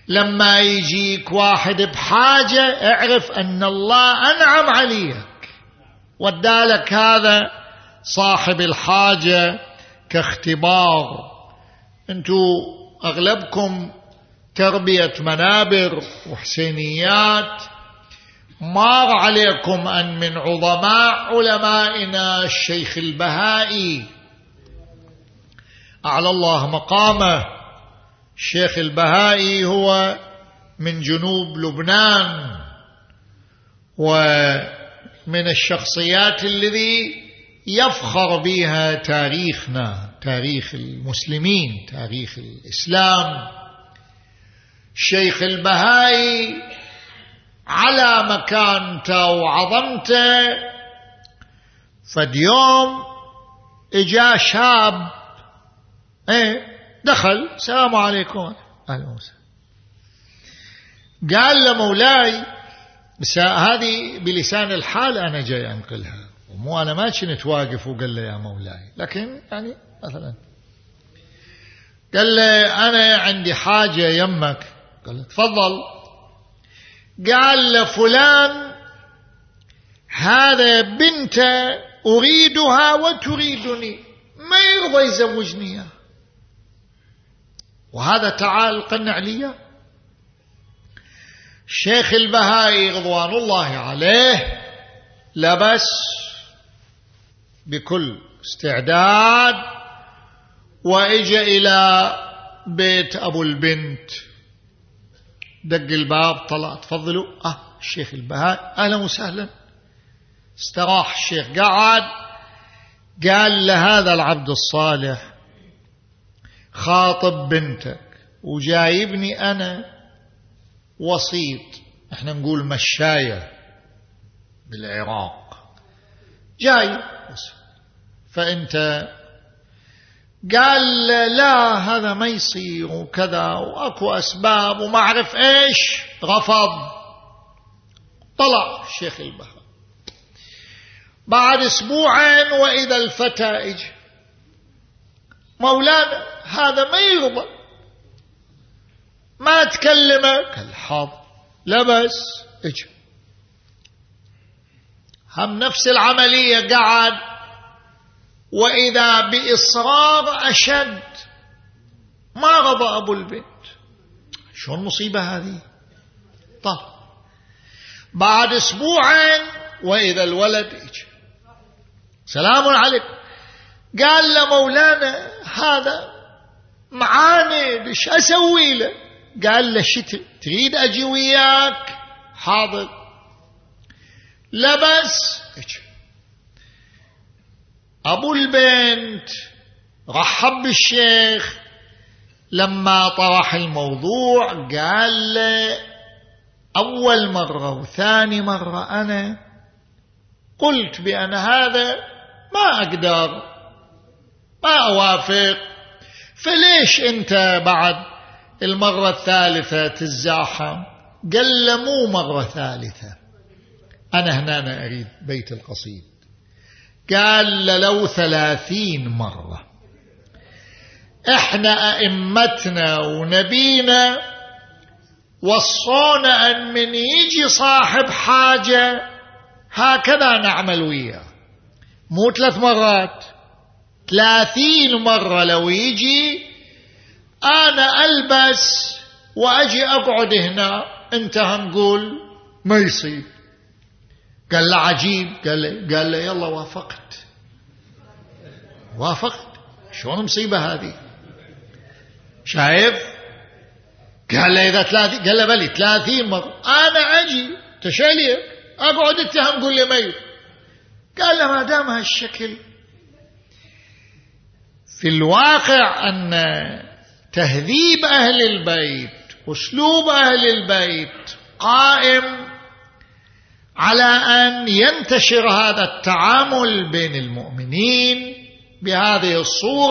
لما يجيك واحد بحاجة اعرف أن الله أنعم عليك وادالك هذا صاحب الحاجة كاختبار. انتو أغلبكم تربية منابر وحسينيات، مار عليكم أن من عظماء علمائنا الشيخ البهائي أعلى الله مقامه. الشيخ البهائي هو من جنوب لبنان، ومن الشخصيات الذي يفخر بها تاريخنا، تاريخ المسلمين، تاريخ الإسلام. الشيخ البهائي على مكانته وعظمته. فاليوم اجا شاب دخل، السلام عليكم، أهلا وسهلا، قال له مولاي، بس هذه بلسان الحال أنا جاي أنقلها، ومو أنا ما كنت واقف وقال له يا مولاي، لكن يعني مثلا قال له أنا عندي حاجة يمك. قال له تفضل. قال له فلان هذا بنت أريدها وتريدني، ما يرضى يزوجني، وهذا تعال قنع لي. الشيخ البهائي رضوان الله عليه لبس بكل استعداد وإجا إلى بيت أبو البنت، دق الباب، طلع، تفضلوا. الشيخ البهائي أهلا وسهلا. استراح الشيخ، قعد، قال لهذا العبد الصالح خاطب بنتك وجايبني أنا وسيط، احنا نقول مشاية بالعراق، جاي فأنت. قال لا هذا ما يصير وكذا وأكو أسباب وما أعرف إيش، رفض. طلع الشيخ البهائي بعد أسبوعين وإذا الفتى اجى، مولانا هذا ما يرضى، ما تكلمك. قال حاضر. لبس اجى، هم نفس العملية، قعد، وإذا بإصرار أشد، ما رضى أبو البنت. شو المصيبة هذه؟ طيب بعد أسبوعين وإذا الولد اجى، سلام عليكم. قال له مولانا هذا معاني، ايش أسوي له؟ قال له شتي تريد أجي وياك؟ حاضر. لبس اجى. أبو البنت رحب بالشيخ، لما طرح الموضوع قال له أول مرة وثاني مرة أنا قلت بأن هذا ما أقدر، ما أوافق، فليش أنت بعد المرة الثالثة تزاحم؟ قال له مو مرة ثالثة، أنا هنا أنا أريد بيت القصيد. قال له لو 30 مرة. احنا أئمتنا ونبينا وصونا أن من يجي صاحب حاجة هكذا نعمل وياه، مو 3 مرات، 30 مرة لو يجي أنا ألبس وأجي أقعد هنا، أنت هنقول ما يصير. قال له عجيب. قال له يلا وافقت. شلون مصيبة هذه؟ شايف؟ قال له إذا 30، قال له بلي 30 مرة أنا أجي تشاليك أقعد اتهم قول لي ما يصير. قال له ما دام هالشكل. في الواقع أن تهذيب أهل البيت، أسلوب أهل البيت قائم على أن ينتشر هذا التعامل بين المؤمنين بهذه الصورة.